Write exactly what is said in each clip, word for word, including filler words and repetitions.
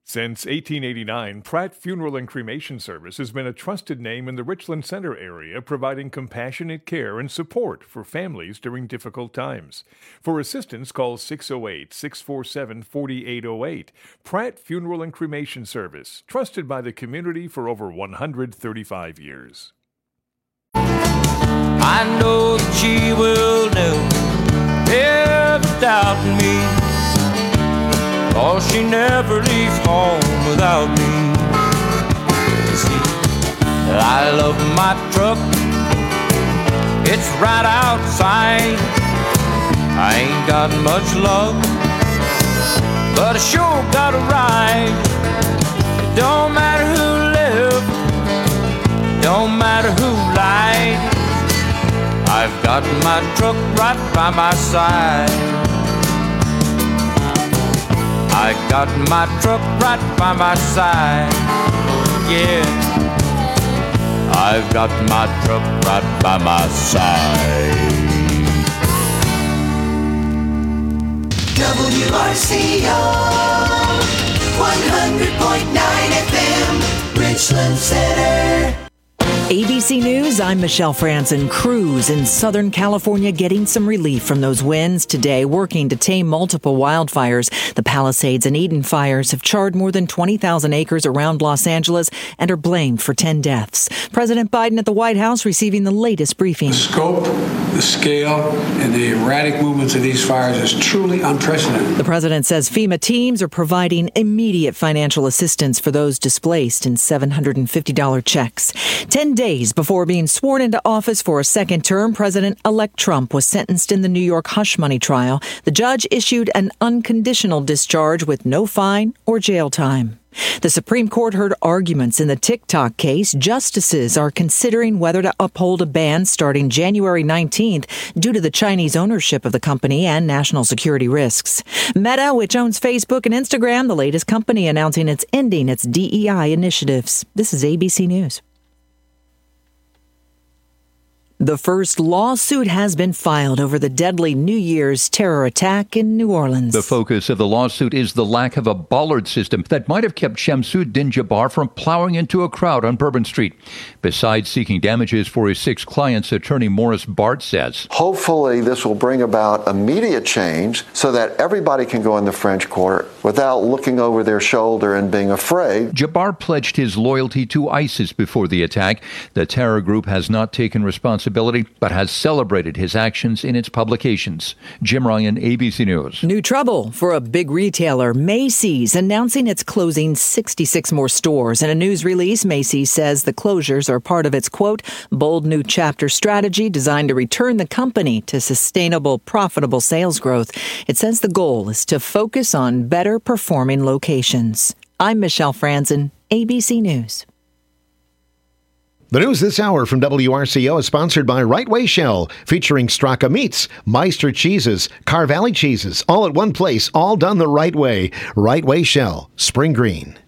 Since eighteen eighty-nine, Pratt Funeral and Cremation Service has been a trusted name in the Richland Center area, providing compassionate care and support for families during difficult times. For assistance, call six oh eight, six four seven, four eight oh eight. Pratt Funeral and Cremation Service, trusted by the community for over one hundred thirty-five years. I know that she will never, never doubt me. Oh, she never leaves home without me. See, I love my truck. It's right outside. I ain't got much luck, but I sure got a ride. It don't matter who lived, don't matter who lied. I've got my truck right by my side. I got my truck right by my side, yeah. I've got my truck right by my side. W R C O, one hundred point nine F M, Richland Center. A B C News, I'm Michelle Franzen. Crews in Southern California getting some relief from those winds today, working to tame multiple wildfires. The Palisades and Eden fires have charred more than twenty thousand acres around Los Angeles and are blamed for ten deaths. President Biden at the White House receiving the latest briefing. The scope, the scale, and the erratic movements of these fires is truly unprecedented. The president says FEMA teams are providing immediate financial assistance for those displaced in seven hundred fifty dollars checks. Ten days before being sworn into office for a second term, President-elect Trump was sentenced in the New York hush money trial. The judge issued an unconditional discharge with no fine or jail time. The Supreme Court heard arguments in the TikTok case. Justices are considering whether to uphold a ban starting January nineteenth due to the Chinese ownership of the company and national security risks. Meta, which owns Facebook and Instagram, the latest company announcing it's ending its D E I initiatives. This is A B C News. The first lawsuit has been filed over the deadly New Year's terror attack in New Orleans. The focus of the lawsuit is the lack of a bollard system that might have kept Shamsuddin Jabbar from plowing into a crowd on Bourbon Street. Besides seeking damages for his six clients, attorney Morris Bart says, hopefully this will bring about immediate change so that everybody can go in the French Quarter without looking over their shoulder and being afraid. Jabbar pledged his loyalty to ISIS before the attack. The terror group has not taken responsibility, but has celebrated his actions in its publications. Jim Ryan, A B C News. New trouble for a big retailer. Macy's announcing it's closing sixty-six more stores. In a news release, Macy's says the closures are part of its, quote, bold new chapter strategy designed to return the company to sustainable, profitable sales growth. It says the goal is to focus on better performing locations. I'm Michelle Franzen, A B C News. The news this hour from W R C O is sponsored by Right Way Shell, featuring Straka Meats, Meister Cheeses, Car Valley Cheeses, all at one place, all done the right way. Right Way Shell, Spring Green.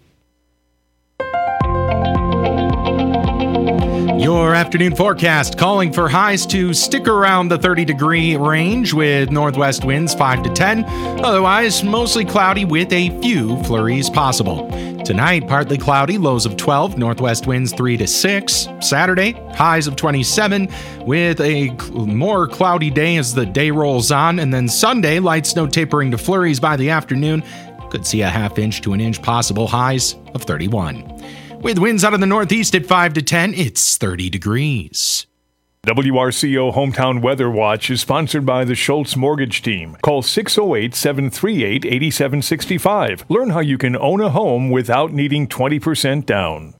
Your afternoon forecast calling for highs to stick around the thirty degree range with northwest winds five to ten. Otherwise, mostly cloudy with a few flurries possible. Tonight, partly cloudy, lows of twelve, northwest winds three to six. Saturday, highs of twenty-seven with a more cloudy day as the day rolls on. And then Sunday, light snow tapering to flurries by the afternoon. Could see a half inch to an inch possible, highs of thirty-one. With winds out of the northeast at five to ten, it's thirty degrees. W R C O Hometown Weather Watch is sponsored by the Schultz Mortgage Team. Call six oh eight, seven three eight, eight seven six five. Learn how you can own a home without needing twenty percent down.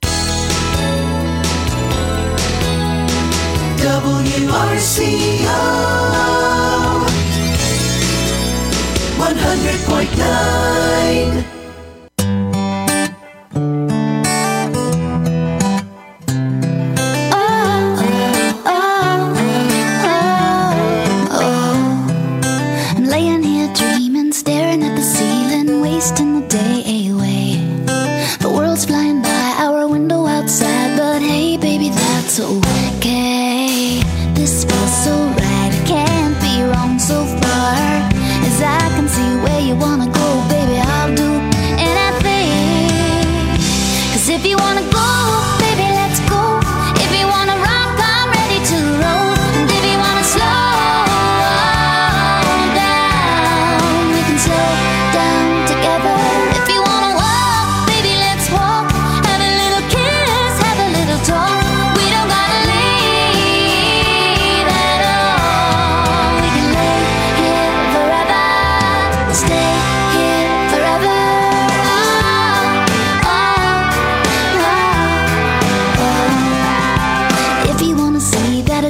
W R C O one hundred point nine. Wasting the day away. The world's flying by our window outside, but hey, baby, that's okay. This feels so right, it can't be wrong so far. As I can see where you wanna go, baby, I'll do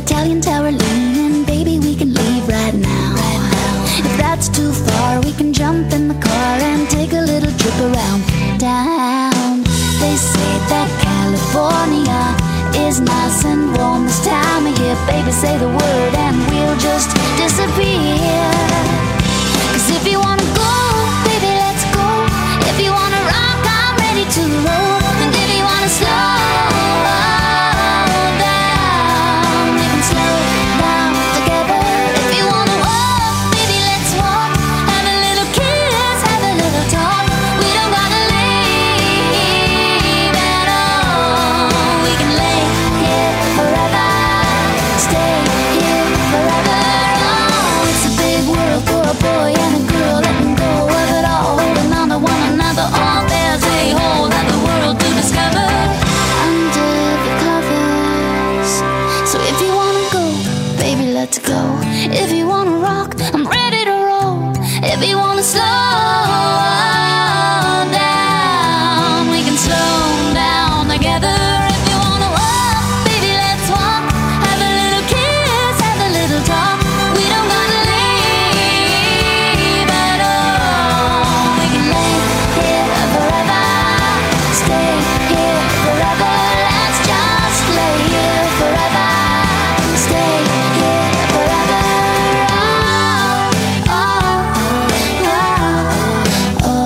Italian tower leaning, baby, we can leave right now. Right now. If that's too far, we can jump in the car and take a little trip around town. They say that California is nice and warm this time of year. Baby, say the word and we'll just disappear. Cause if you wanna go, baby, let's go. If you wanna rock, I'm ready to roll. And if you wanna slow down, we can slow down together. If you wanna walk, baby, let's walk. Have a little kiss, have a little talk. We don't gotta leave at all. We can lay here forever, stay here forever. Oh, it's a big world for a boy and a girl, letting go of it all, holding on to one another. All there's a whole other world to discover under the covers. So if you wanna go, baby, let's go. If you wanna rock, I'm ready to roll. If you wanna slow down, we can slow down together. If you wanna walk, baby, let's walk. Have a little kiss, have a little talk. We don't gotta leave at all. We can lay here forever, stay here forever. Let's just lay here forever, stay here forever. Oh, oh, oh, oh, oh.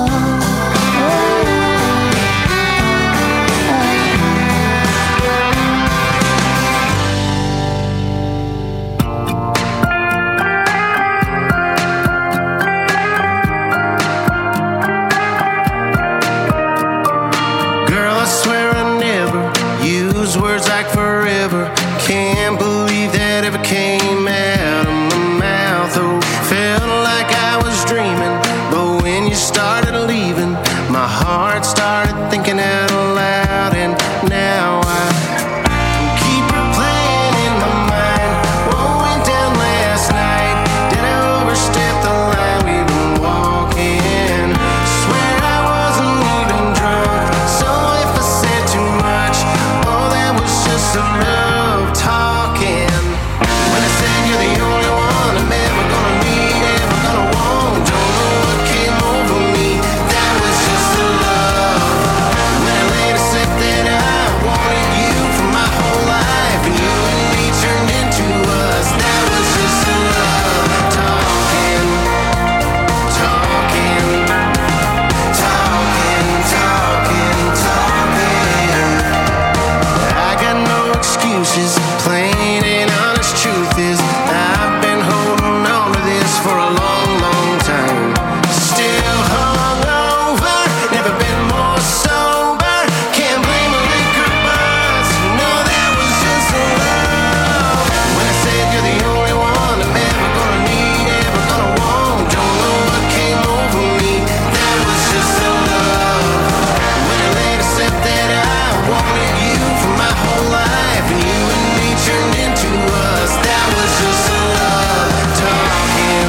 Girl, I swear I never use words like forever. Can't believe that ever came out of my mouth. Oh, felt like I was dreaming, but when you started leaving, my heart started thinking out loud. And now I keep replaying in my mind what went down last night. Did I overstep the line we've been walking? Swear I wasn't even drunk, so if I said too much, oh, that was just a love talking. When I said you're the only one I'm ever gonna need, ever gonna want, don't know what came over me, that was just a love. When I later said that I wanted you for my whole life, and you and me turned into us, that was just a love talking, talking, talking, talking, talking. I got no excuses, plain and honest truth is I've been holding on to this for a long, long time. Still hungover, never been more sober. Can't blame a liquor buzz, no, that was just a love. When I said you're the only one I'm ever gonna need, ever gonna want, don't know what came over me, that was just a love. When I later said that I wanted you for my whole life, and you and me turned into us, that was just a love talking,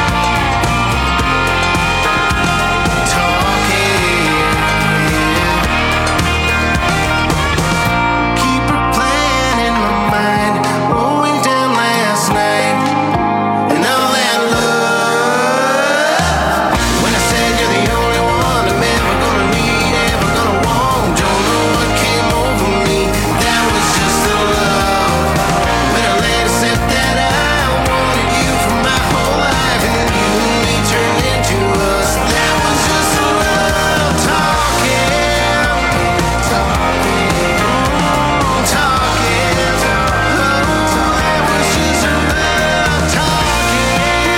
talking. Keep replaying in my mind what went down last night, and all that love. When I said you're the only one I'm ever gonna need, ever gonna want, don't know what came over me, that was just a love. When I later said that I wanted you for my whole life, and you and me turned into us, that was just a love talking, talking, talking. Oh, that was just a love talking.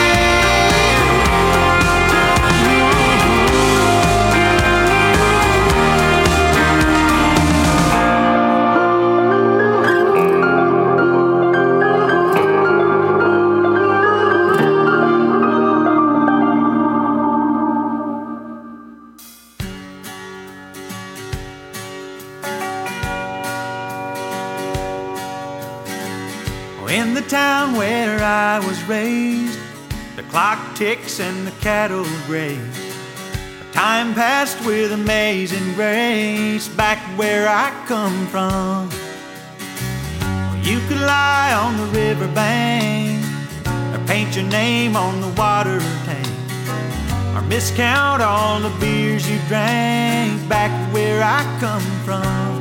In the town where I was raised, the clock ticks and the cattle graze. Time passed with amazing grace back where I come from. You could lie on the riverbank, or paint your name on the water tank, or miscount all the beers you drank back where I come from.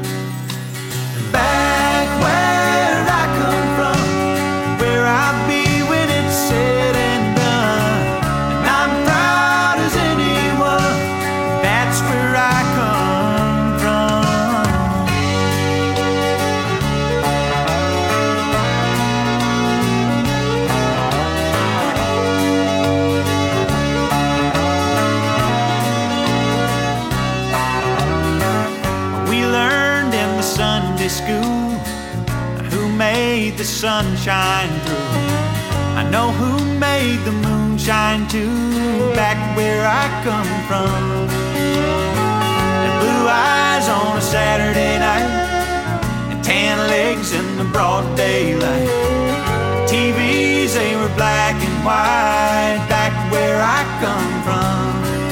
Back where I come from, where I'll be when it's said and done. And I'm proud as anyone, that's where I come from. We learned in the Sunday school who made the sun shine through. I know who made the moon shine too, back where I come from. And blue eyes on a Saturday night, and tan legs in the broad daylight. T Vs, they were black and white, back where I come from.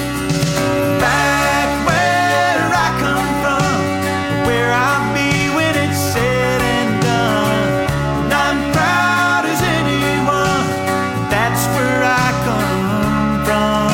Back where I come from, where I'll be when it's said and done. And I'm proud as anyone, that's where I come from.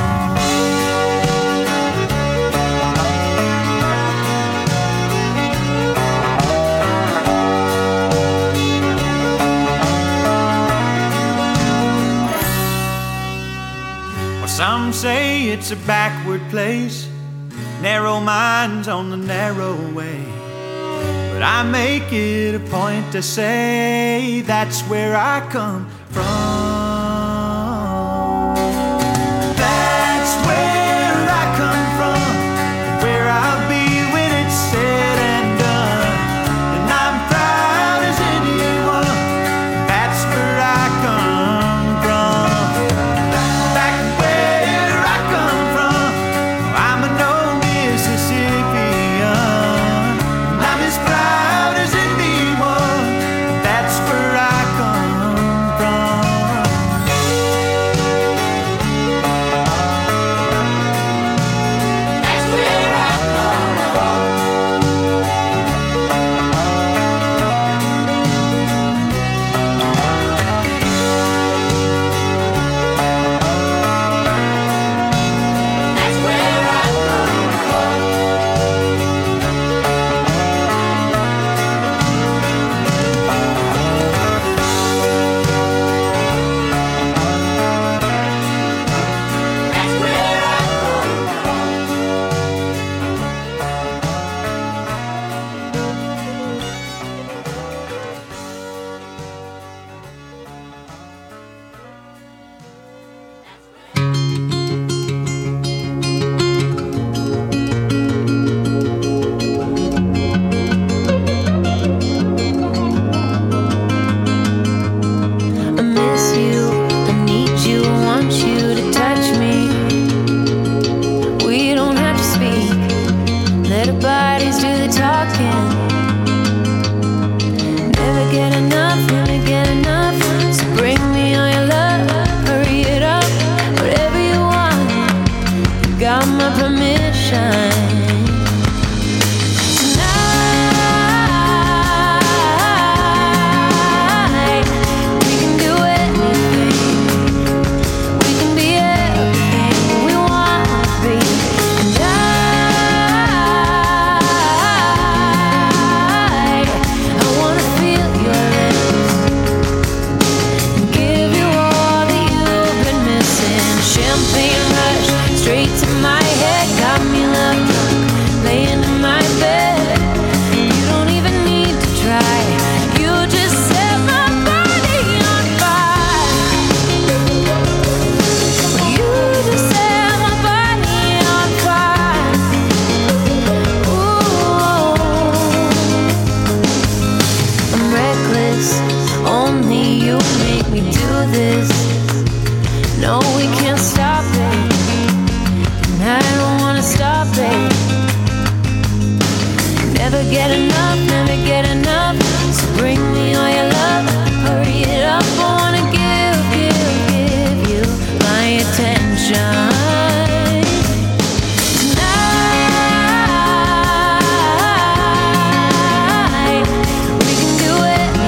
Well, some say it's a backward place, narrow minds on the narrow way. But I make it a point to say that's where I come from. That's where I come from, where I'll be when it's said and done. And I'm proud as anyone, that's where I come from. Back where I come from, I'm an old Mississippian. I'm as proud as anyone, that's where I come from. That's where I come from. That's where I come from. That's where I come from. I miss you, I need you, I want you to touch me. We don't have to speak, let our bodies do the talking. Never get enough, never get enough. So bring me all your love, hurry it up, whatever you want. You got my permission. Tonight, we can do anything. We can be everything we want to be. And I, I wanna feel your lips and give you all that you've been missing. Champagne rush straight to my head, got me love drunk, laying in my bed. You don't even need to try, you just set my body on fire. You just set my body on fire. Ooh, I'm reckless, only you make me do this. No, we can't stop it, and I don't wanna stop it. Never get enough, never get enough. So bring me all your love, hurry it up. I wanna give, give, give you my attention. Tonight, we can do anything.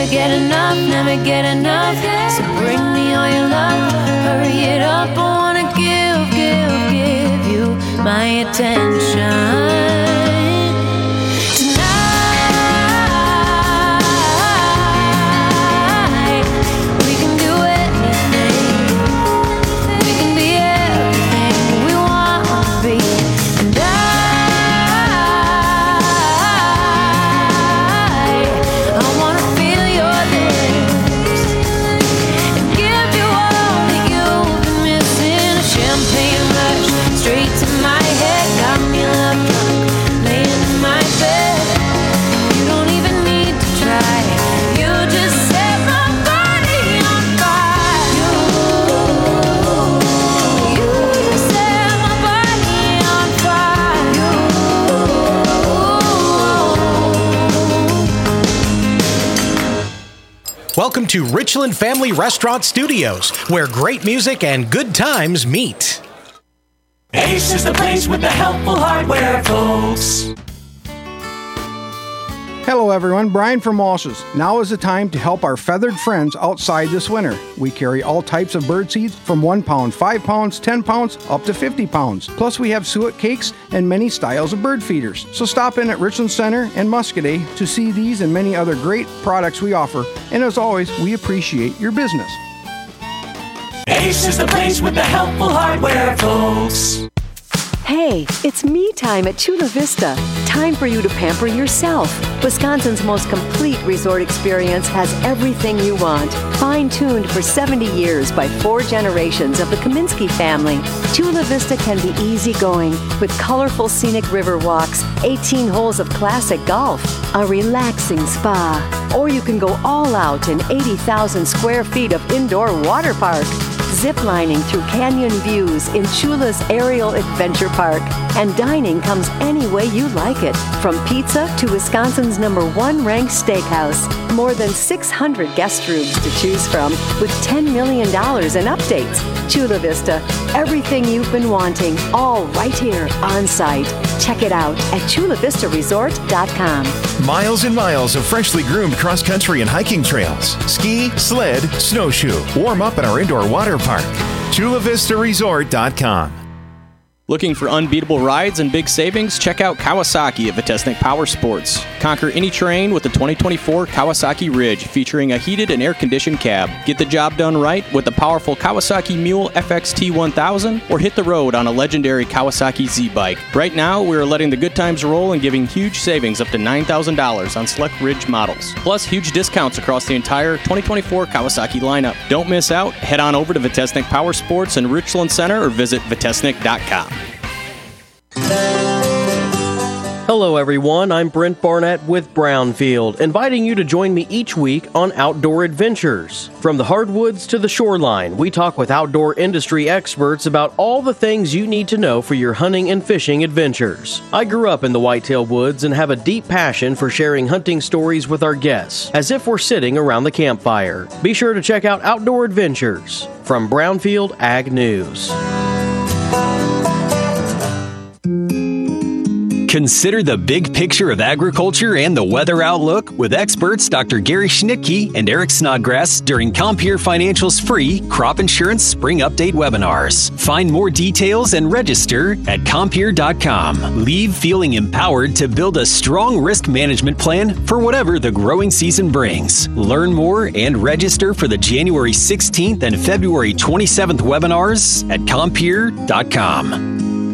Never get enough, never get enough. So bring me all your love. Hurry it up, I wanna give, give, give you my attention. Welcome to Richland Family Restaurant Studios, where great music and good times meet. Ace is the place with the helpful hardware, folks. Hello everyone, Brian from Walsh's. Now is the time to help our feathered friends outside this winter. We carry all types of bird seeds from one pound, five pounds, ten pounds, up to fifty pounds. Plus we have suet cakes and many styles of bird feeders. So stop in at Richland Center and Muscadet to see these and many other great products we offer. And as always, we appreciate your business. Ace is the place with the helpful hardware, folks. Hey, it's me time at Chula Vista. Time for you to pamper yourself. Wisconsin's most complete resort experience has everything you want. Fine-tuned for seventy years by four generations of the Kaminsky family, Chula Vista can be easygoing with colorful scenic river walks, eighteen holes of classic golf, a relaxing spa, or you can go all out in eighty thousand square feet of indoor water park. Ziplining through canyon views in Chula's Aerial Adventure Park. And dining comes any way you like it. From pizza to Wisconsin's number one ranked steakhouse. More than six hundred guest rooms to choose from with ten million dollars in updates. Chula Vista, everything you've been wanting, all right here on site. Check it out at chula vista resort dot com. Miles and miles of freshly groomed cross-country and hiking trails. Ski, sled, snowshoe. Warm up at our indoor water park. chula vista resort dot com. Looking for unbeatable rides and big savings? Check out Kawasaki at Vitesnik Power Sports. Conquer any terrain with the twenty twenty-four Kawasaki Ridge, featuring a heated and air-conditioned cab. Get the job done right with the powerful Kawasaki Mule F X T one thousand, or hit the road on a legendary Kawasaki Z-Bike. Right now, we are letting the good times roll and giving huge savings up to nine thousand dollars on select Ridge models. Plus, huge discounts across the entire twenty twenty-four Kawasaki lineup. Don't miss out. Head on over to Vitesnik Power Sports in Richland Center or visit vitesnik dot com. Hello everyone, I'm Brent Barnett with Brownfield, inviting you to join me each week on Outdoor Adventures. From the hardwoods to the shoreline, we talk with outdoor industry experts about all the things you need to know for your hunting and fishing adventures. I grew up in the whitetail woods and have a deep passion for sharing hunting stories with our guests, as if we're sitting around the campfire. Be sure to check out Outdoor Adventures from Brownfield Ag News. Consider the big picture of agriculture and the weather outlook with experts Doctor Gary Schnittke and Eric Snodgrass during Compeer Financial's free Crop Insurance Spring Update webinars. Find more details and register at compeer dot com. Leave feeling empowered to build a strong risk management plan for whatever the growing season brings. Learn more and register for the January sixteenth and February twenty-seventh webinars at compeer dot com.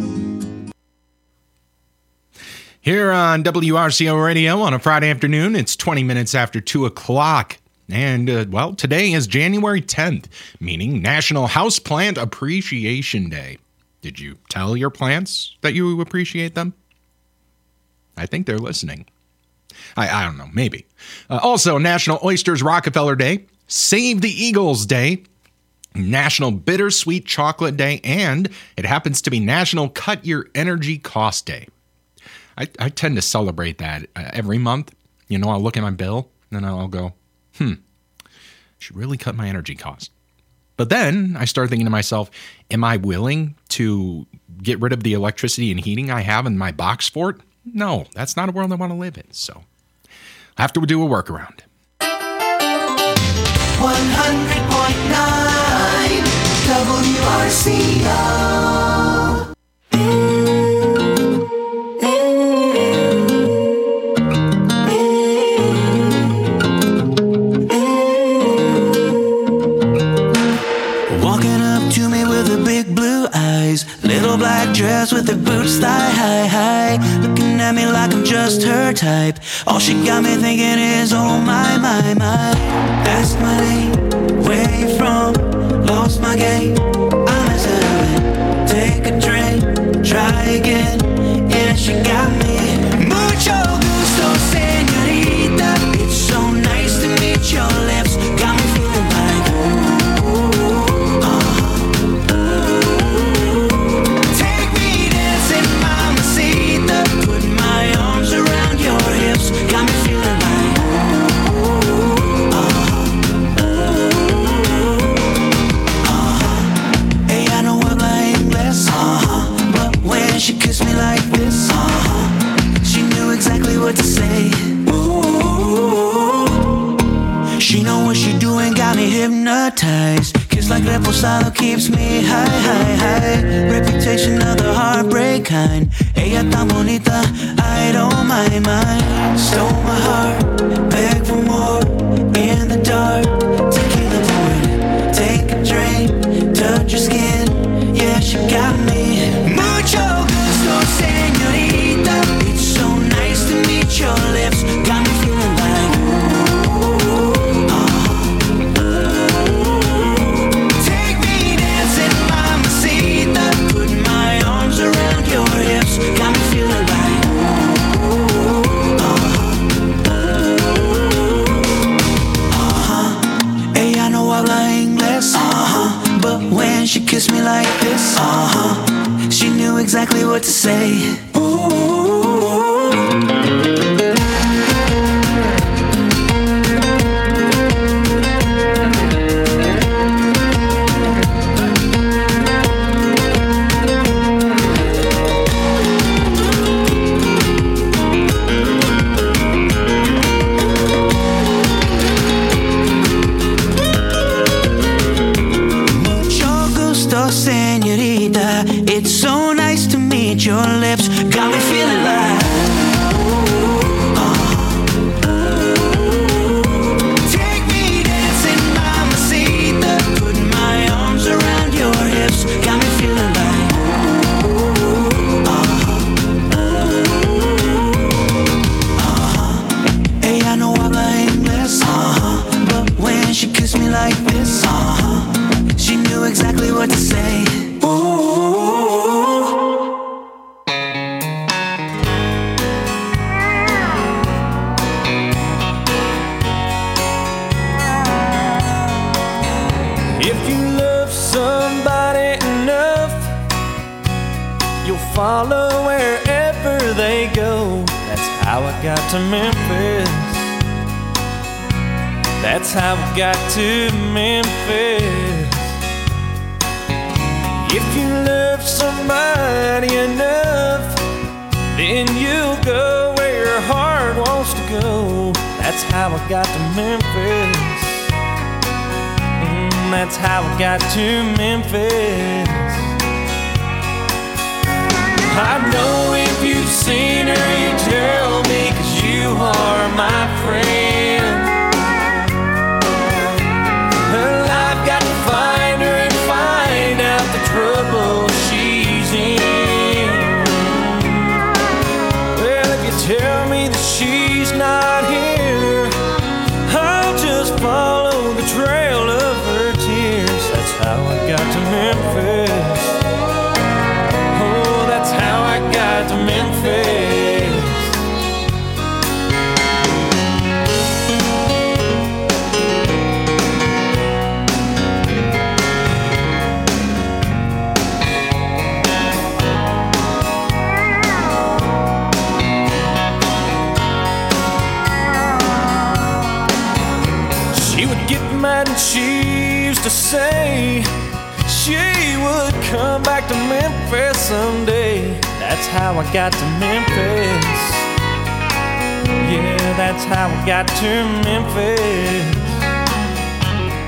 Here on W R C O Radio on a Friday afternoon, it's twenty minutes after two o'clock. And, uh, well, today is January tenth, meaning National Houseplant Appreciation Day. Did you tell your plants that you appreciate them? I think they're listening. I, I don't know, maybe. Uh, also, National Oysters Rockefeller Day, Save the Eagles Day, National Bittersweet Chocolate Day, and it happens to be National Cut Your Energy Cost Day. I, I tend to celebrate that uh, every month. You know, I'll look at my bill and I'll go, hmm, should really cut my energy cost. But then I start thinking to myself, am I willing to get rid of the electricity and heating I have in my box fort? No, that's not a world I want to live in. So I have to do a workaround. one hundred point nine W R C O. Walking up to me with her big blue eyes, little black dress with her boots thigh high high, looking at me like I'm just her type. All she got me thinking is, oh my, my, my. Asked my name, where you from, lost my game, I'm hesitant. Take a drink, try again, yeah, she got me. Mucho gusto, señorita, it's so nice to meet your lips, got me feeling like ooh, uh-huh. Take me dancing, mamacita, put my arms around your hips, got me feeling like ooh, uh-huh. Uh-huh. Ella no habla inglés, uh-huh. But when she kissed me like this, uh-huh, she knew exactly what to say. Ooh, she know what she doing, got me hypnotized. Kiss like reposado keeps me high, high, high. Reputation of the heartbreak kind. Ella tan bonita, I don't mind, mind. Stole my heart, beg for more. In the dark, tequila poured. Take a drink, touch your skin. Yeah, she got me. Mucho gusto, señorita. It's so nice to meet your lips. Got me feeling like ooh, uh-huh. Take me dancing, mamacita. Put my arms around your hips. Got me feeling like ooh, uh-huh. Uh-huh. Ella no habla inglés, uh-huh. But when she kissed me like this, uh-huh, she knew exactly what to say. Ooh. Señorita, it's so nice to meet your lips. Got me feeling like ooh, uh-huh. Take me dancing, mamacita. Put my arms around your hips. Got me feeling like ooh, uh-huh. Uh-huh. Ella no habla inglés, uh-huh. But when she kissed me like this, uh-huh, she knew exactly what to say. Ooh. If you love somebody enough, you'll follow wherever they go. That's how I got to Memphis. That's how I got to Memphis. If you love somebody enough, then you'll go where your heart wants to go. That's how I got to Memphis. Mm, that's how I got to Memphis. I know if you've seen her, you tell me, 'cause you are my friend. Well, I've got to find her and find out the trouble she's in. Well, if you tell me that she's not here, I'll just follow the trail of her tears. That's how I got to Memphis. Oh, that's how I got to Memphis. Mad and she used to say she would come back to Memphis someday. That's how I got to Memphis. Yeah, that's how I got to Memphis.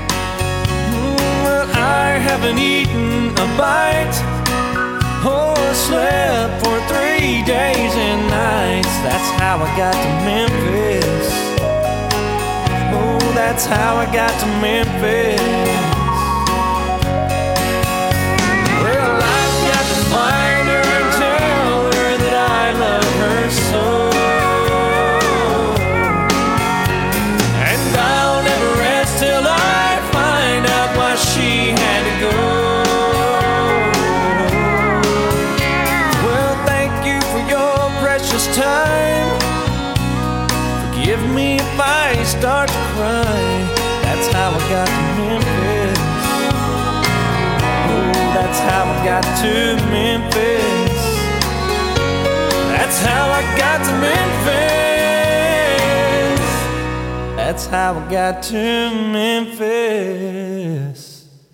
I haven't eaten a bite or slept for three days and nights. That's how I got to Memphis. Oh, that's how I got to Memphis. Well, I've got to find her and tell her that I love her so. And I'll never rest till I find out why she had to go. Well, thank you for your precious time. Forgive me if I start to cry. That's how I got to Memphis. Oh, that's how I got to Memphis. That's how I got to Memphis. That's how I got to Memphis.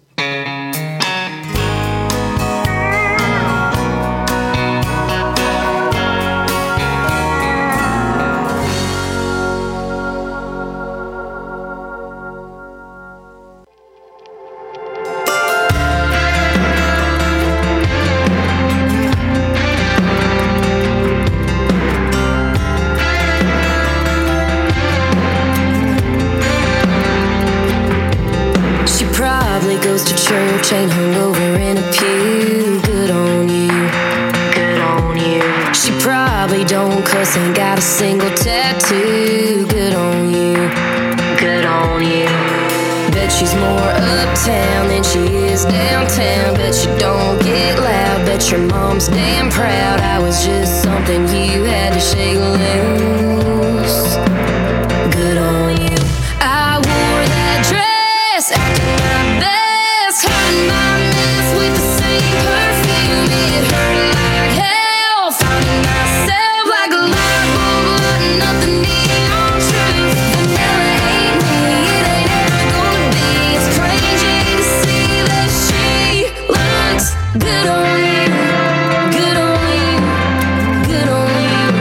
Goes to church, ain't hungover in a pew. Good on you, good on you. She probably don't cuss, ain't got a single tattoo. Good on you, good on you. Bet she's more uptown than she is downtown. Bet you don't get loud, bet your mom's damn proud. I was just something you had to shake loose. Good on you. I wore that dress, acting my best. Hiding my mess with the same perfume. It hurt like hell. Finding myself like a light bulb, lighting up the neon truth. Vanilla ain't me, it ain't ever gonna be. It's crazy to see that she looks good on you, good on you, good on you.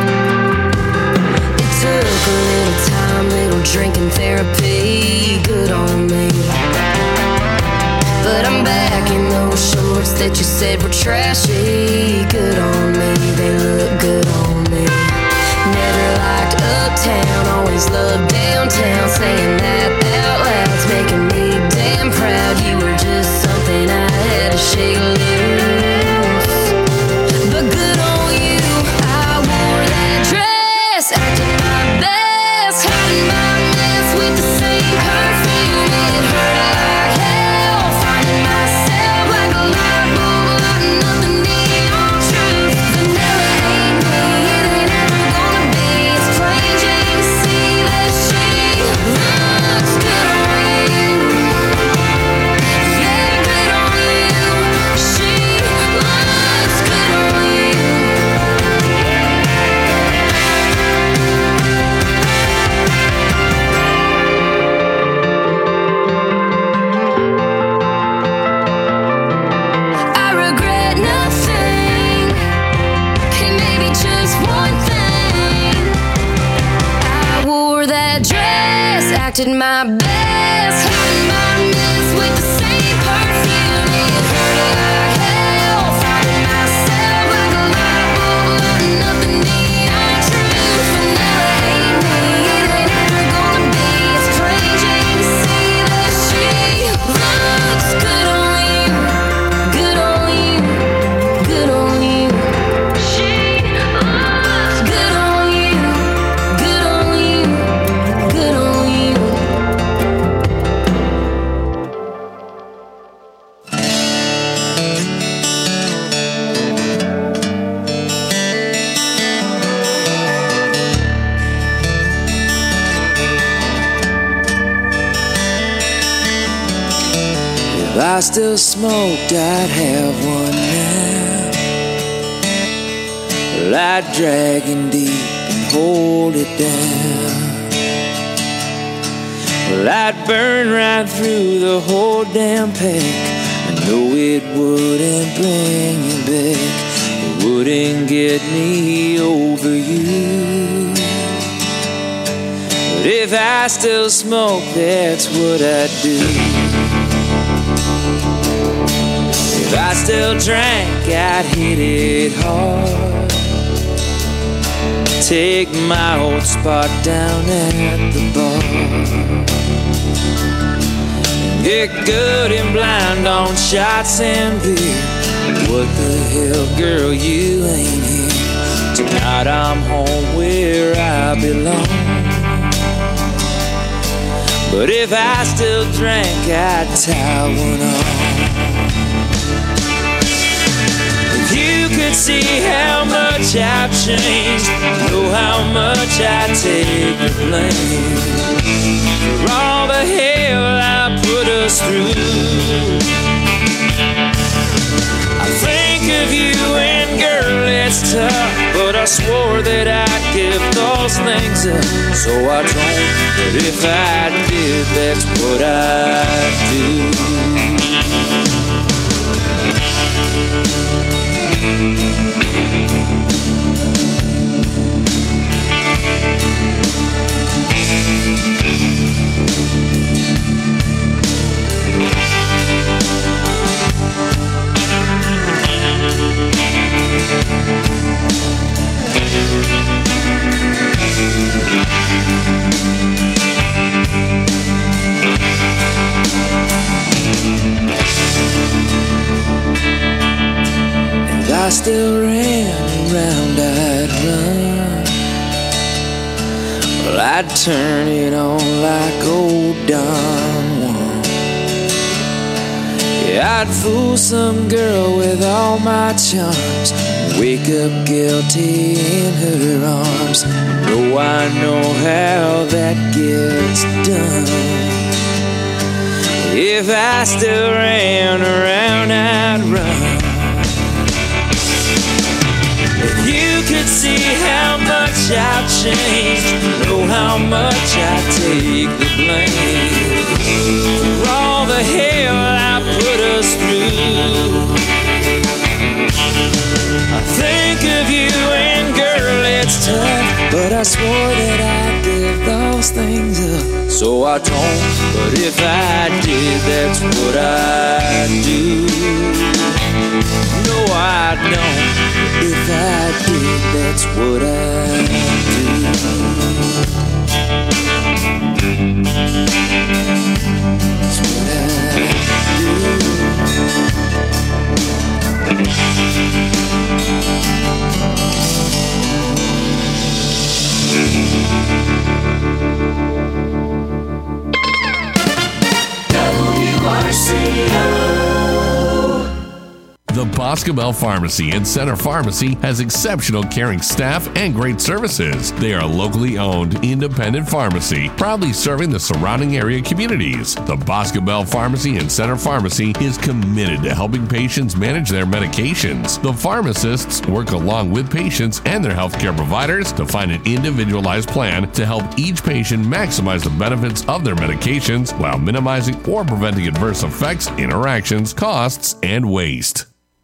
It took a little time, little drinking therapy. Good on me. But I'm back in those shorts that you said were trashy. Good on me, they look good on me. Never liked uptown, always loved downtown. Saying that out loud's making me damn proud. You were just something I had to shake loose. But good on you, I wore that dress, acting my best, hiding my mess with the same perfume. It hurt like hell. Myself like a light bulb, lighting up the neon truth. Vanilla ain't me, it ain't ever gonna be. It's crazy to see that she looks good on you. Yeah, good on you. She looks good on you. Acted my best, hiding my mess with the same perfume. It hurt like hell. Finding myself like a light bulb, lighting up the neon truth. Vanilla ain't me, it ain't ever gonna be. It's crazy to see that she looks good on you, good on you, good on you. She looks good on you, good on you, good on you. If I still smoked, I'd have one now. Well, I'd drag in deep and hold it down. Well, I'd burn right through the whole damn pack. I know it wouldn't bring you back. It wouldn't get me over you. But if I still smoke, that's what I'd do. If I still drank, I'd hit it hard. Take my old spot down at the bar. Get good and blind on shots and beer. What the hell, girl, you ain't here. Tonight I'm home where I belong. But if I still drank, I'd tie one on. If you could see how much I've changed, know how much I take the blame for all the hell I put us through. I think of you and girl, it's tough, but I swore that I'd give those things up, so I don't. But if I did, that's what I'd do. If I still ran around, I'd run. Well, I'd turn it on like old Don Juan. Yeah, I'd fool some girl with all my charms, wake up guilty in her arms. Oh, I know how that gets done. If I still ran around, I'd run. If you could see how much I've changed, know how much I take the blame for all the hell I put us through. I think of you and girl, it's tough, but I swore that I'd give those things up, so I don't. But if I did, that's what I'd do. No, I don't. If I did, that's what I'd do. That's what I'd do. W R C O. The Boscobel Pharmacy and Center Pharmacy has exceptional caring staff and great services. They are a locally owned, independent pharmacy, proudly serving the surrounding area communities. The Boscobel Pharmacy and Center Pharmacy is committed to helping patients manage their medications. The pharmacists work along with patients and their healthcare providers to find an individualized plan to help each patient maximize the benefits of their medications while minimizing or preventing adverse effects, interactions, costs, and waste.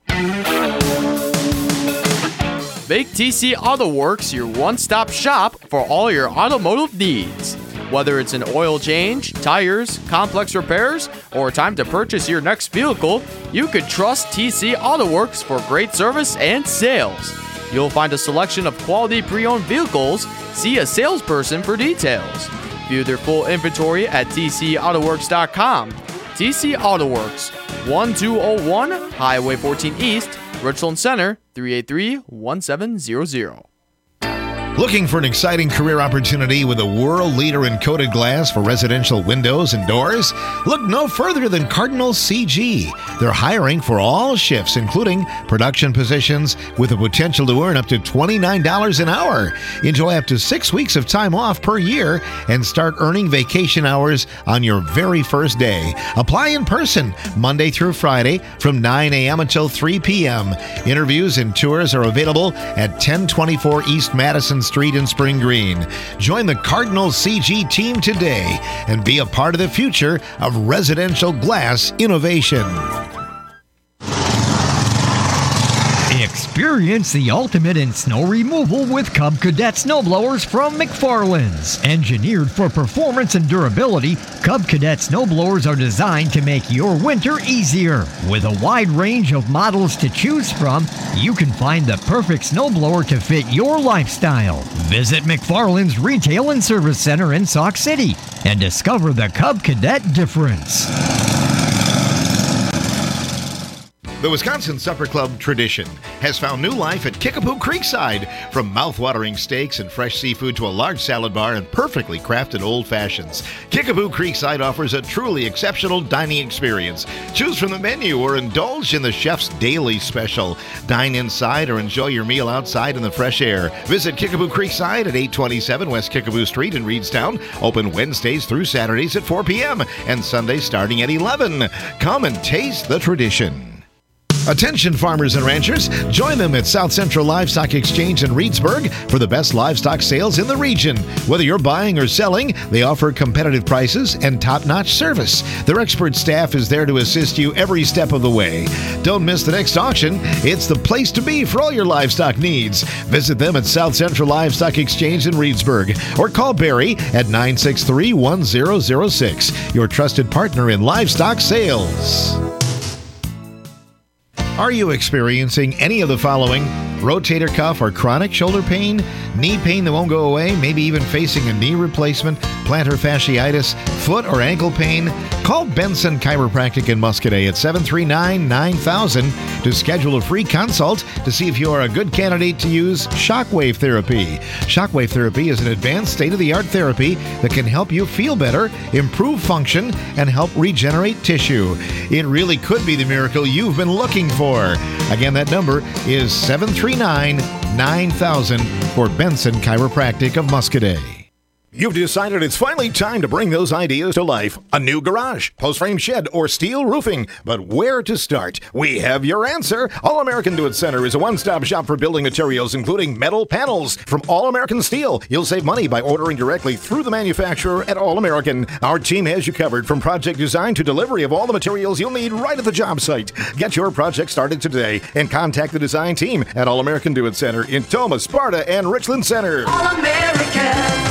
Make T C Auto Works your one-stop shop for all your automotive needs. Whether it's an oil change, tires, complex repairs, or time to purchase your next vehicle, you can trust T C Auto Works for great service and sales. You'll find a selection of quality pre-owned vehicles. See a salesperson for details. View their full inventory at T C auto works dot com. T C Auto Works, one two zero one Highway fourteen East, Richland Center, three eight three, one seven zero zero. Looking for an exciting career opportunity with a world leader in coated glass for residential windows and doors? Look no further than Cardinal C G. They're hiring for all shifts, including production positions, with the potential to earn up to twenty-nine dollars an hour. Enjoy up to six weeks of time off per year and start earning vacation hours on your very first day. Apply in person Monday through Friday from nine a.m. until three p.m. Interviews and tours are available at ten twenty-four East Madison Street in Spring Green. Join the Cardinal C G team today and be a part of the future of residential glass innovation. Experience Experience the ultimate in snow removal with Cub Cadet snowblowers from McFarland's. Engineered for performance and durability, Cub Cadet snowblowers are designed to make your winter easier. With a wide range of models to choose from, you can find the perfect snowblower to fit your lifestyle. Visit McFarland's Retail and Service Center in Sauk City and discover the Cub Cadet difference. The Wisconsin Supper Club tradition has found new life at Kickapoo Creekside. From mouth-watering steaks and fresh seafood to a large salad bar and perfectly crafted old fashions, Kickapoo Creekside offers a truly exceptional dining experience. Choose from the menu or indulge in the chef's daily special. Dine inside or enjoy your meal outside in the fresh air. Visit Kickapoo Creekside at eight twenty-seven West Kickapoo Street in Reedstown. Open Wednesdays through Saturdays at four p.m. and Sundays starting at eleven. Come and taste the tradition. Attention farmers and ranchers, join them at South Central Livestock Exchange in Reedsburg for the best livestock sales in the region. Whether you're buying or selling, they offer competitive prices and top-notch service. Their expert staff is there to assist you every step of the way. Don't miss the next auction. It's the place to be for all your livestock needs. Visit them at South Central Livestock Exchange in Reedsburg or call Barry at nine six three, one zero zero six, your trusted partner in livestock sales. Are you experiencing any of the following? Rotator cuff or chronic shoulder pain? Knee pain that won't go away? Maybe even facing a knee replacement? Plantar fasciitis? Foot or ankle pain? Call Benson Chiropractic in Muscadet at seven three nine, nine thousand to schedule a free consult to see if you are a good candidate to use shockwave therapy. Shockwave therapy is an advanced state-of-the-art therapy that can help you feel better, improve function, and help regenerate tissue. It really could be the miracle you've been looking for. Again, that number is seven three nine, nine thousand for Benson Chiropractic of Muscadet. You've decided it's finally time to bring those ideas to life. A new garage, post-frame shed, or steel roofing. But where to start? We have your answer. All-American Do It Center is a one-stop shop for building materials, including metal panels from All-American Steel. You'll save money by ordering directly through the manufacturer at All-American. Our team has you covered from project design to delivery of all the materials you'll need right at the job site. Get your project started today and contact the design team at All-American Do It Center in Toma, Sparta, and Richland Center. All-American.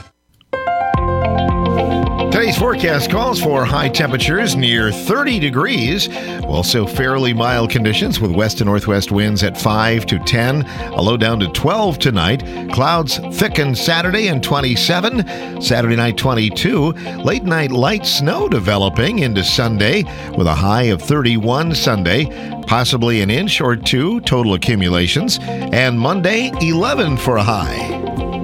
Today's forecast calls for high temperatures near thirty degrees, also fairly mild conditions with west to northwest winds at five to ten, a low down to twelve tonight. Clouds thicken Saturday and twenty-seven, Saturday night twenty-two, late night light snow developing into Sunday with a high of thirty-one Sunday, possibly an inch or two total accumulations, and Monday eleven for a high.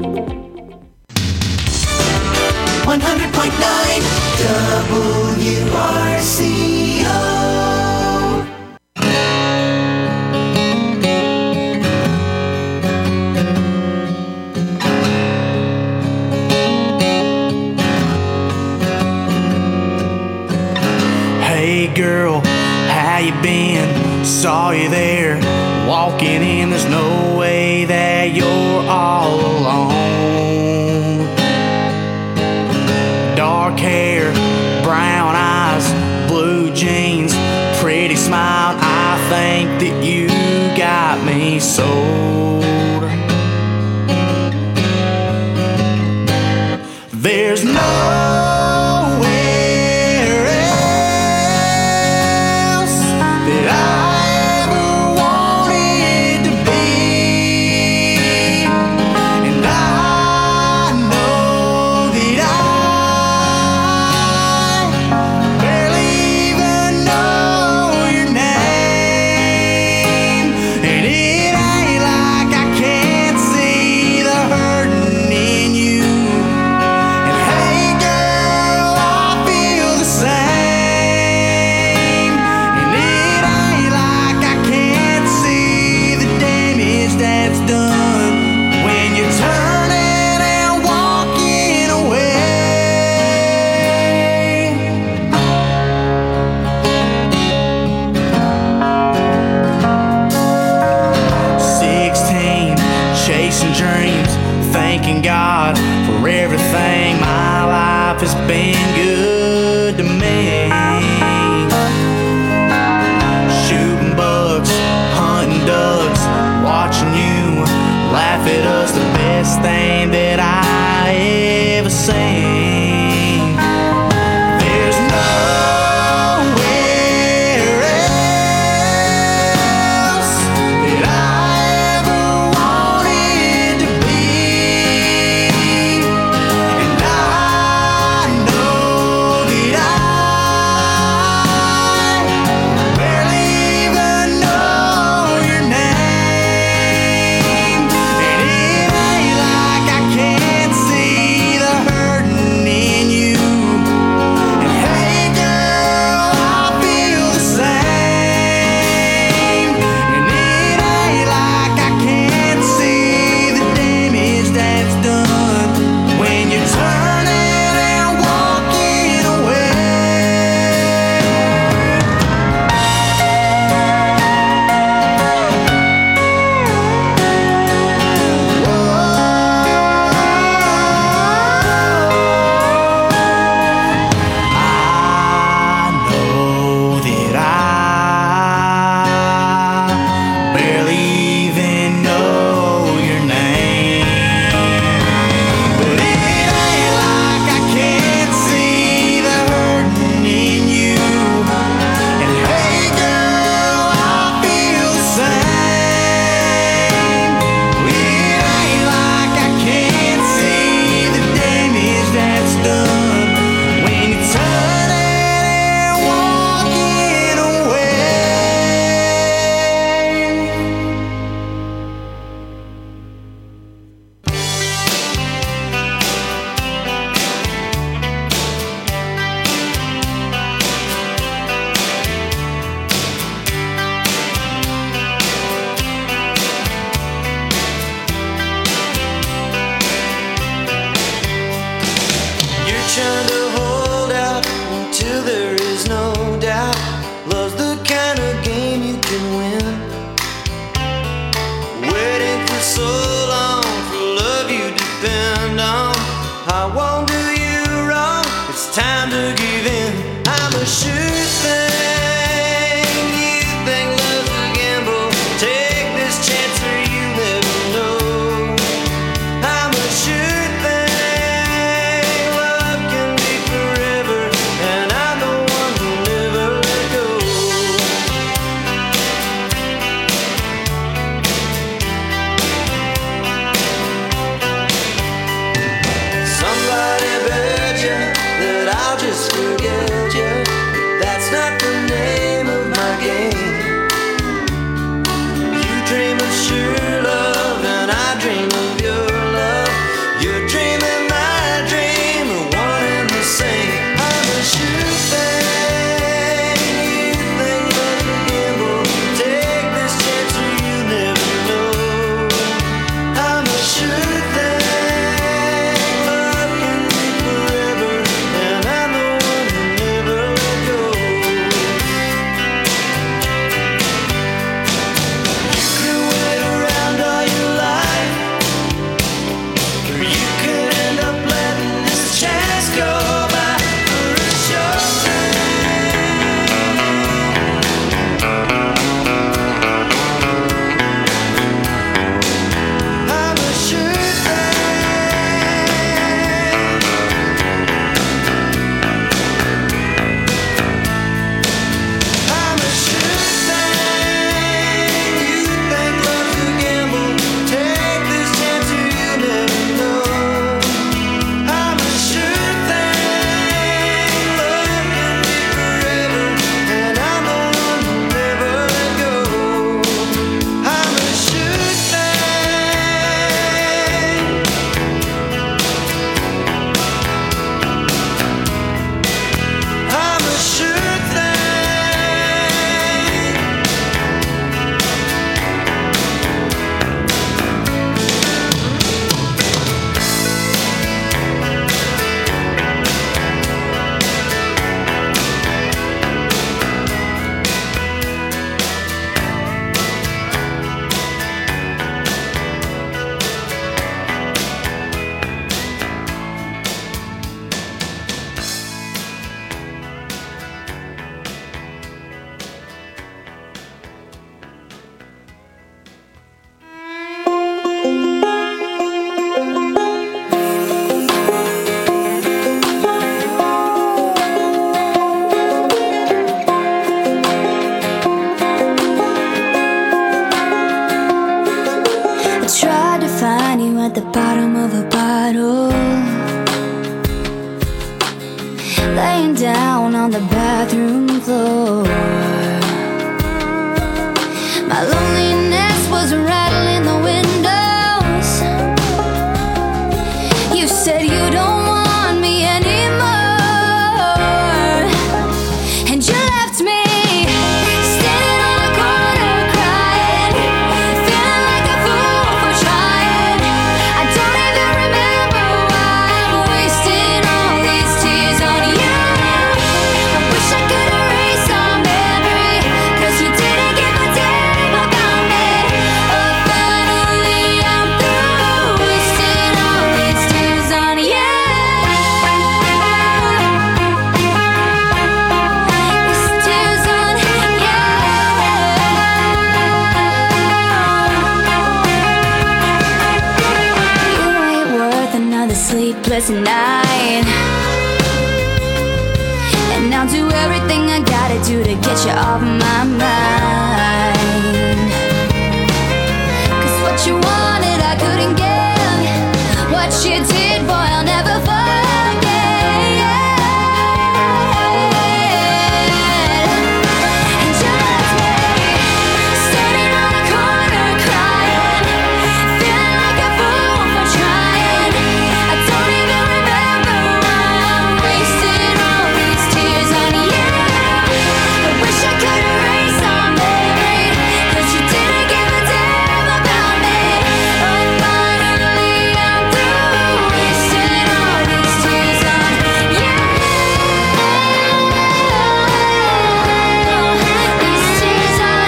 one hundred point nine W R C O. Hey girl, how you been? Saw you there walking in. There's no way that you're all alone. Dark hair, brown eyes, blue jeans, pretty smile. I think that you got me sold. There's nowhere else that I ever wanted to be, and I know that I barely even know your name, and it ain't like I can't see the hurting in you. And hey girl, I feel the same, and it ain't like I can't see the damage that's done when you're turning and walking away. Sixteen, chasing dreams, thanking God for everything. My life has been good to me. Shooting bugs, hunting ducks, same. There's nowhere else that I ever wanted to be, and I know that I barely even know your name, and it ain't like I can't see the hurting in you. And hey girl, I feel the same, and it ain't like I can't see the damage that's done when you're turning and walking away. I know that I barely even know your name, but it ain't like I can't see the hurting in you. And hey girl, I feel the same. It ain't like I can't see the damage that's done when you're turning and walking away. You're trying to hold out until there is no doubt. Love's the kind of game you can win. Waiting for so long for love you depend on. I won't do you wrong. It's time to give in. I'm a sure thing. You think love's a gamble? Take this chance or you never know. I'm a sure thing. Love can be forever, and I'm the one who never let go. Somebody bet you that I'll just forget you. That's not the name of my game. You dream of sure love, and I dream of your love. You're dreaming my dream, one and the same. I'm a sure thing. You think love's a gamble? Take this chance or you never know. I'm a sure thing. Love can be forever, and I'm the one who never let go. You could wait around all your life, or you could end up letting this chance go by for a short time. I'm a sure I'm a sure thing. You think love's a gamble? Take this chance or you never know. I'm a sure thing. laying down on the bathroom floor. My loneliness was rattling the windows. You said you don't want me anymore, and you left me standing on a corner crying, feeling like a fool for trying. I don't even remember why I'm wasting all these tears on you. I wish I could erase our memory, 'cause you didn't give a damn about me. Oh, finally I'm through wasting all these tears on you. These tears on you. You ain't worth another sleepless night, and I'll do everything I gotta do to get you off my mind. 'Cause what you wanted I couldn't give, what you did, boy, I'll never forget. And you left me standing on a corner crying, feeling like a fool for trying. I don't even remember why I'm wasting all these tears on you. I wish I could erase our memory, 'cause you didn't give a damn about me. Oh, finally I'm through wasting all these tears on you. These tears on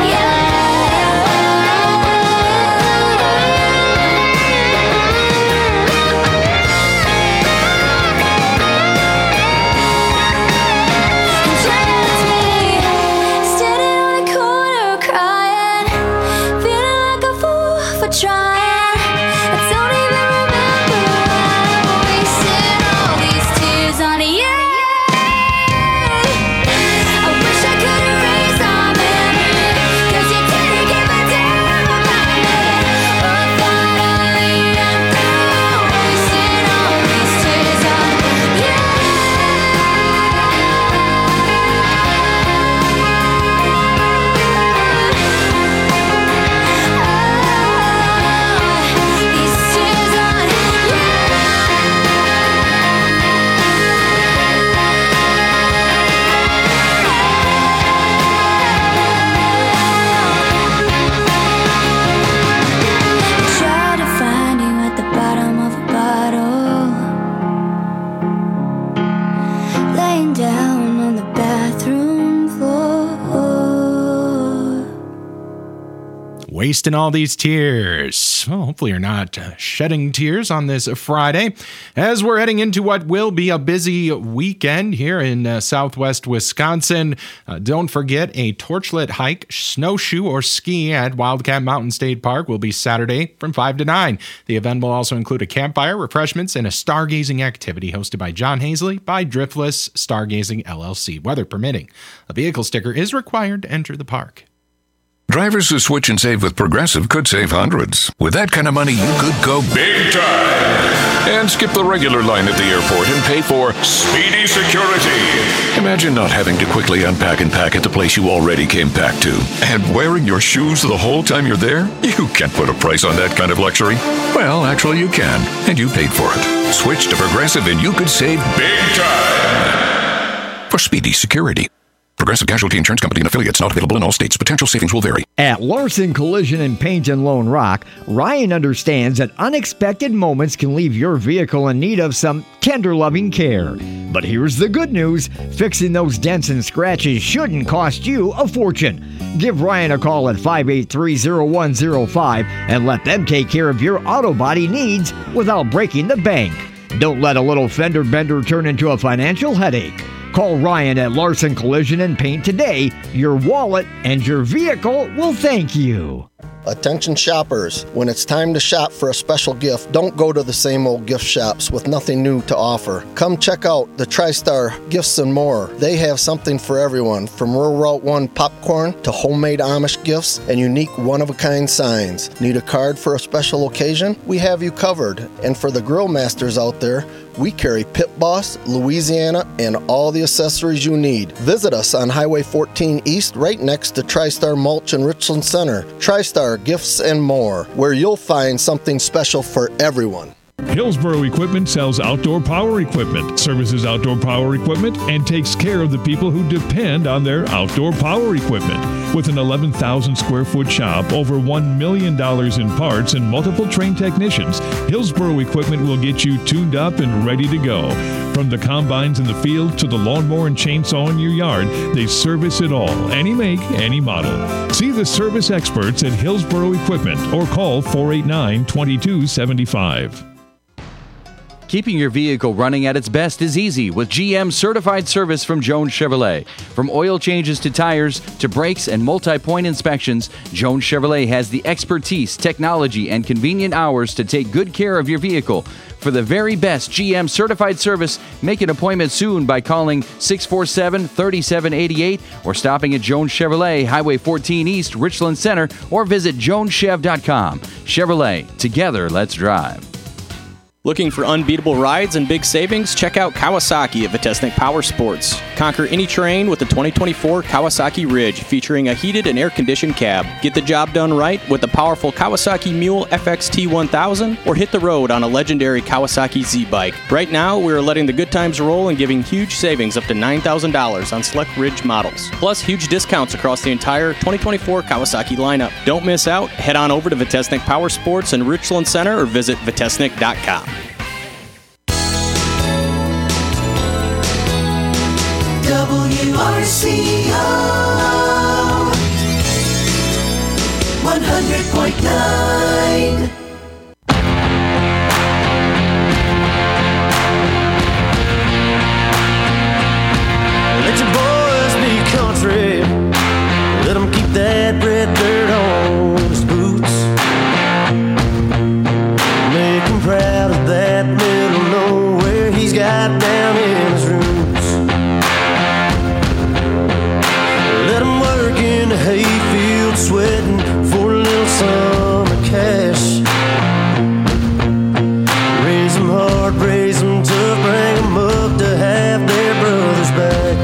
standing on a corner crying, feeling like a fool for trying. I don't even remember why I'm wasting all these tears on you. I wish I could erase our memory, 'cause you didn't give a damn about me. Oh, finally I'm through wasting all these tears on you. These tears on Try to find you at the bottom of a bottle, laying down on the bathroom floor. Wasting all these tears. Well, hopefully you're not uh, shedding tears on this Friday, as we're heading into what will be a busy weekend here in uh, southwest Wisconsin. Uh, don't forget, a torchlit hike, snowshoe, or ski at Wildcat Mountain State Park will be Saturday from five to nine. The event will also include a campfire, refreshments, and a stargazing activity hosted by John Hazley by Driftless Stargazing L L C, weather permitting. A vehicle sticker is required to enter the park. Drivers who switch and save with Progressive could save hundreds. With that kind of money, you could go big time and skip the regular line at the airport and pay for Speedy Security. Imagine not having to quickly unpack and pack at the place you already came packed to. And wearing your shoes the whole time you're there? You can't put a price on that kind of luxury. Well, actually you can, and you paid for it. Switch to Progressive and you could save big time for Speedy Security. Progressive Casualty Insurance Company and affiliates, not available in all states. Potential savings will vary. At Larson Collision and Paint in Lone Rock, Ryan understands that unexpected moments can leave your vehicle in need of some tender loving care. But here's the good news. Fixing those dents and scratches shouldn't cost you a fortune. Give Ryan a call at five eight three, zero one zero five and let them take care of your auto body needs without breaking the bank. Don't let a little fender bender turn into a financial headache. Call Ryan at Larson Collision and Paint today. Your wallet and your vehicle will thank you. Attention shoppers, when it's time to shop for a special gift, don't go to the same old gift shops with nothing new to offer. Come check out the TriStar Gifts and More. They have something for everyone, from Rural Route one popcorn to homemade Amish gifts and unique one-of-a-kind signs. Need a card for a special occasion? We have you covered. And for the grill masters out there, we carry Pit Boss, Louisiana, and all the accessories you need. Visit us on Highway fourteen East, right next to TriStar Mulch in Richland Center. TriStar Gifts and More, where you'll find something special for everyone. Hillsboro Equipment sells outdoor power equipment, services outdoor power equipment, and takes care of the people who depend on their outdoor power equipment. With an eleven thousand square foot shop, over one million dollars in parts, and multiple trained technicians, Hillsboro Equipment will get you tuned up and ready to go. From the combines in the field to the lawnmower and chainsaw in your yard, they service it all, any make, any model. See the service experts at Hillsboro Equipment or call four eight nine, two two seven five. Keeping your vehicle running at its best is easy with G M certified service from Jones Chevrolet. From oil changes to tires to brakes and multi-point inspections, Jones Chevrolet has the expertise, technology, and convenient hours to take good care of your vehicle. For the very best G M certified service, make an appointment soon by calling six four seven, three seven eight eight or stopping at Jones Chevrolet, Highway fourteen East, Richland Center, or visit jones chev dot com. Chevrolet, together let's drive. Looking for unbeatable rides and big savings? Check out Kawasaki at Vitesnik Power Sports. Conquer any terrain with the twenty twenty-four Kawasaki Ridge, featuring a heated and air-conditioned cab. Get the job done right with the powerful Kawasaki Mule F X T one thousand, or hit the road on a legendary Kawasaki Z-Bike. Right now, we are letting the good times roll and giving huge savings up to nine thousand dollars on select Ridge models. Plus, huge discounts across the entire twenty twenty-four Kawasaki lineup. Don't miss out. Head on over to Vitesnik Power Sports in Richland Center or visit vitesnik dot com. W R C O one hundred point nine. Let your boys be country. Let them keep that red dirt on his boots. Make him proud of that middle nowhere he's got down in his roots. Let him work in the hayfield, sweating for a little summer cash. Raise them hard, raise them tough, bring them up to have their brothers back.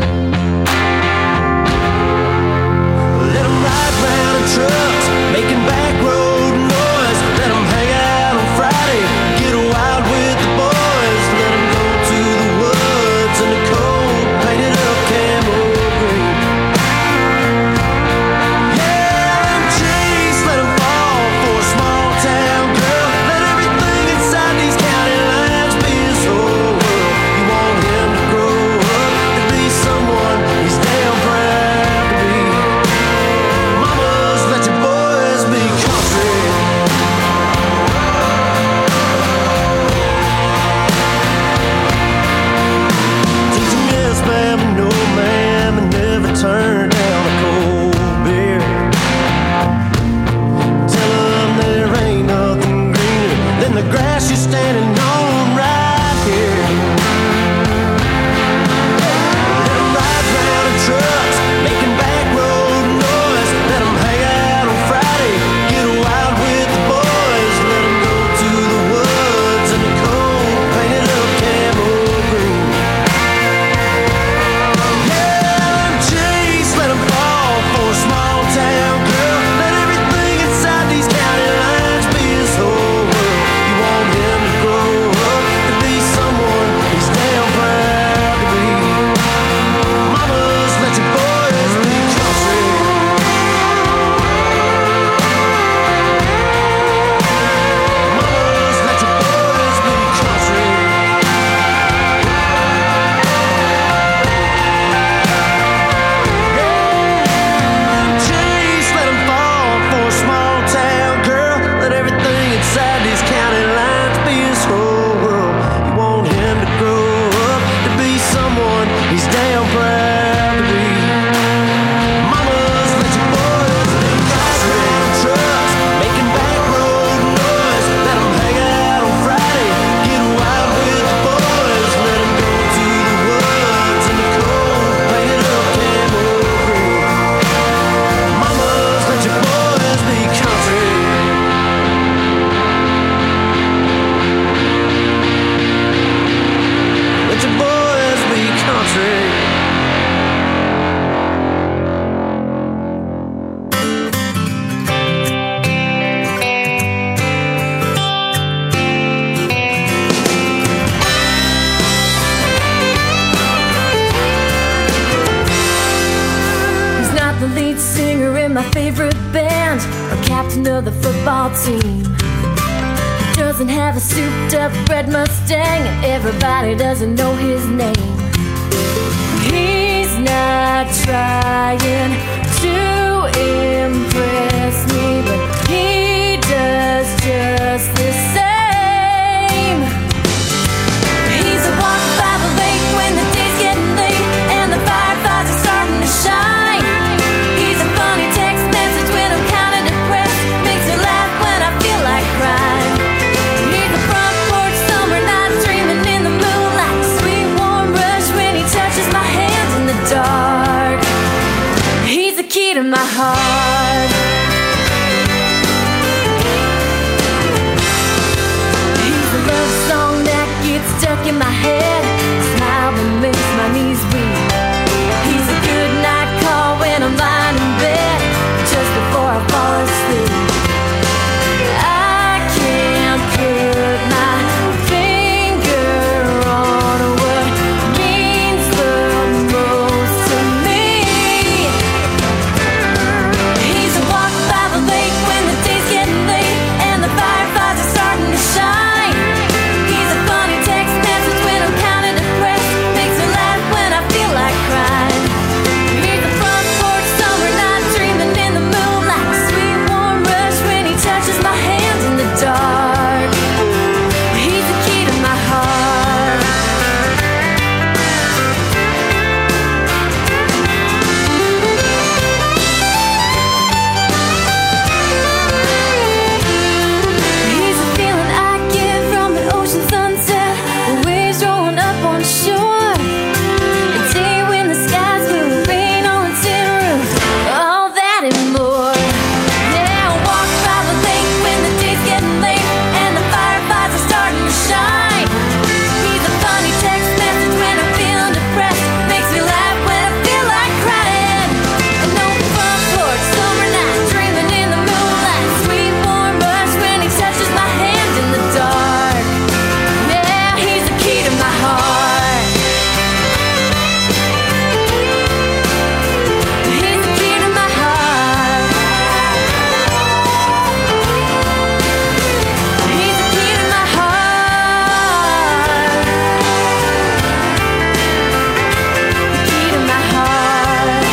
Let them ride round in trucks, making back road noise. Let them hang out on Friday, get wild with the boys. Let them go to the woods and the my favorite band or captain of the football team. He doesn't have a souped up red Mustang and everybody doesn't know his name. He's not trying to impress me, but he does just the same. He's a walk by the lake when the day's getting late and the fireflies are starting to shine. He's a funny text message when I'm kinda depressed, makes me laugh when I feel like crying. He's a front porch summer night dreaming in the moonlight, sweet warm rush when he touches my hand in the dark. He's the key to my heart. He's a love song that gets stuck in my head, a smile that makes my knees weak. He's a good night call when I'm lying in bed, just before I fall asleep. I can't put my finger on what means the most to me. He's a walk by the lake when the day's getting late and the fireflies are starting to shine. He's a funny text message when I'm kinda depressed, makes me laugh when I feel like crying. He's a front porch summer night dreaming in the moonlight, sweet warm rush when he touches my hand in the dark. He's the key to my heart. He's a feeling I get from an ocean sunset, the waves rolling up on shore. A day when the skies will rain on the tin roof, all that and more. Yeah, I walk by the lake when the day's getting late and the fireflies are starting to shine. He's a funny text message when I'm feeling depressed, makes me laugh when I feel like crying. An open front porch summer night dreaming in the moonlight, sweet warm rush when he touches my hand in the dark. Yeah, he's the key to my heart. He's the key to my heart. He's the key to my heart. The key to my heart.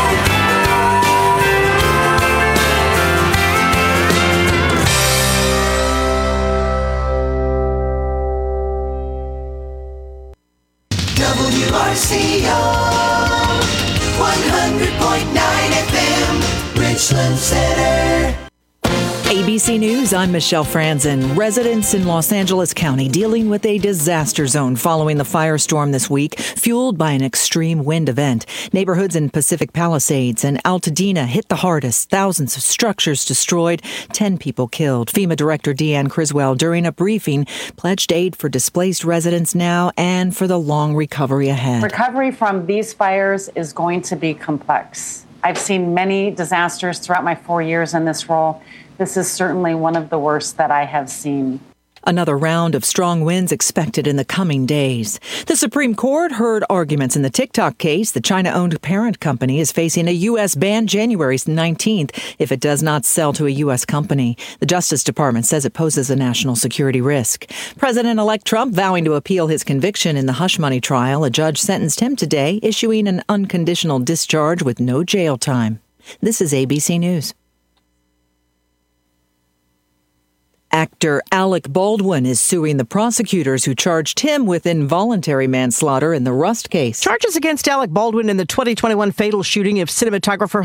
W R C O one hundred point nine F M, Richland Center. A B C News, I'm Michelle Franzen. Residents in Los Angeles County dealing with a disaster zone following the firestorm this week, fueled by an extreme wind event. Neighborhoods in Pacific Palisades and Altadena hit the hardest. Thousands of structures destroyed, ten people killed. FEMA Director Deanne Criswell, during a briefing, pledged aid for displaced residents now and for the long recovery ahead. Recovery from these fires is going to be complex. I've seen many disasters throughout my four years in this role. This is certainly one of the worst that I have seen. Another round of strong winds expected in the coming days. The Supreme Court heard arguments in the TikTok case. The China-owned parent company is facing a U S ban January nineteenth if it does not sell to a U S company. The Justice Department says it poses a national security risk. President-elect Trump vowing to appeal his conviction in the hush money trial. A judge sentenced him today, issuing an unconditional discharge with no jail time. This is A B C News. Actor Alec Baldwin is suing the prosecutors who charged him with involuntary manslaughter in the Rust case. Charges against Alec Baldwin in the twenty twenty-one fatal shooting of cinematographer